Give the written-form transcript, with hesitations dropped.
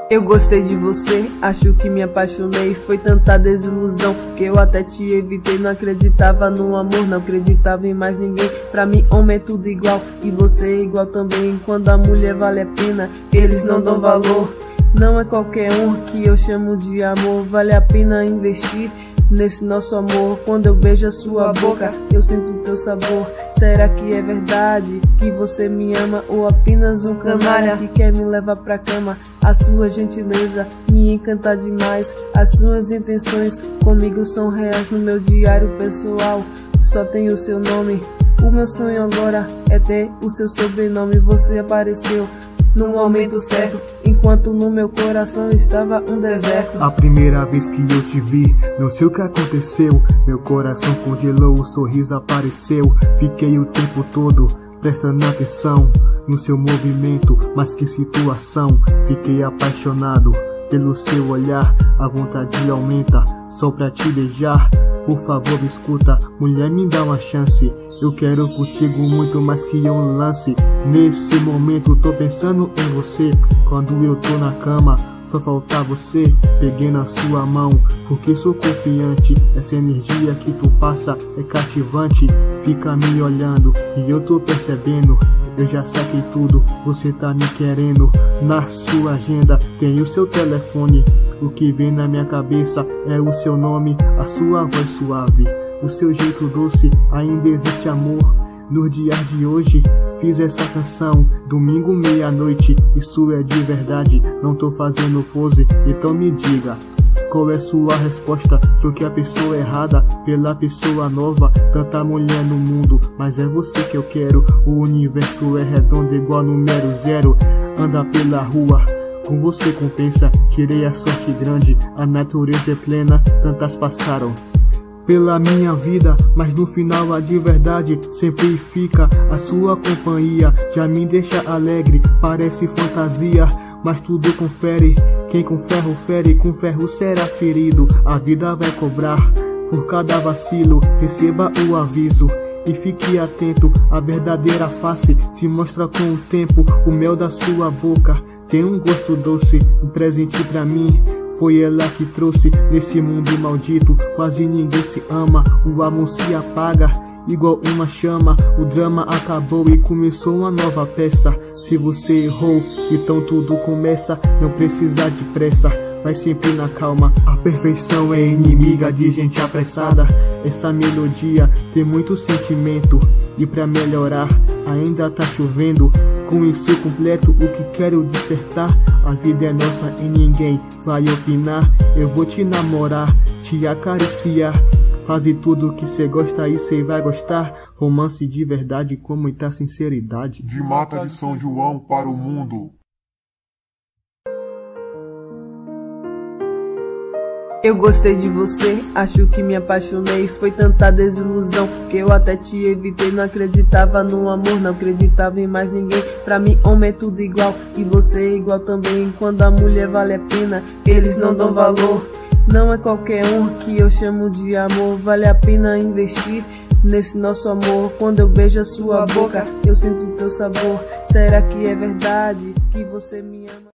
Eu gostei de você, acho que me apaixonei. Foi tanta desilusão que eu até te evitei. Não acreditava no amor, não acreditava em mais ninguém. Pra mim homem é tudo igual e você é igual também. Quando a mulher vale a pena, eles não dão valor. Não é qualquer um que eu chamo de amor. Vale a pena investir nesse nosso amor. Quando eu beijo a sua boca, eu sinto teu sabor. Será que é verdade que você me ama, ou apenas um canalha que quer me levar pra cama? A sua gentileza me encanta demais. As suas intenções comigo são reais. No meu diário pessoal só tem o seu nome. O meu sonho agora é ter o seu sobrenome. Você apareceu no momento certo, enquanto no meu coração estava um deserto. A primeira vez que eu te vi, não sei o que aconteceu. Meu coração congelou, o sorriso apareceu. Fiquei o tempo todo prestando atenção no seu movimento, mas que situação. Fiquei apaixonado pelo seu olhar, a vontade aumenta só pra te beijar. Por favor escuta, mulher, me dá uma chance. Eu quero contigo muito mais que um lance. Nesse momento tô pensando em você. Quando eu tô na cama, só falta você. Peguei na sua mão, porque sou confiante. Essa energia que tu passa é cativante. Fica me olhando e eu tô percebendo. Eu já saquei tudo, você tá me querendo. Na sua agenda tem o seu telefone. O que vem na minha cabeça é o seu nome, a sua voz suave, o seu jeito doce. Ainda existe amor. Nos dias de hoje fiz essa canção, domingo meia-noite. Isso é de verdade, não tô fazendo pose. Então me diga, qual é sua resposta? Troquei a pessoa errada pela pessoa nova. Tanta mulher no mundo, mas é você que eu quero. O universo é redondo igual número zero. Anda pela rua, com você compensa. Tirei a sorte grande, a natureza é plena. Tantas passaram pela minha vida, mas no final a de verdade sempre fica. A sua companhia já me deixa alegre. Parece fantasia, mas tudo confere. Quem com ferro fere, com ferro será ferido. A vida vai cobrar por cada vacilo. Receba o aviso e fique atento. A verdadeira face se mostra com o tempo. O mel da sua boca tem um gosto doce, um presente pra mim. Foi ela que trouxe. Nesse mundo maldito quase ninguém se ama. O amor se apaga igual uma chama. O drama acabou e começou uma nova peça. Se você errou, então tudo começa. Não precisa de pressa, vai sempre na calma. A perfeição é inimiga de gente apressada. Esta melodia tem muito sentimento, e pra melhorar ainda tá chovendo. Com isso completo o que quero dissertar. A vida é nossa e ninguém vai opinar. Eu vou te namorar, te acariciar. Faze tudo que cê gosta e cê vai gostar. Romance de verdade com muita sinceridade. De Mata de São João para o mundo. Eu gostei de você, acho que me apaixonei. Foi tanta desilusão que eu até te evitei. Não acreditava no amor, não acreditava em mais ninguém. Pra mim homem é tudo igual e você é igual também. Quando a mulher vale a pena, eles não dão valor. Não é qualquer um que eu chamo de amor. Vale a pena investir nesse nosso amor. Quando eu beijo a sua boca, eu sinto teu sabor. Será que é verdade que você me ama?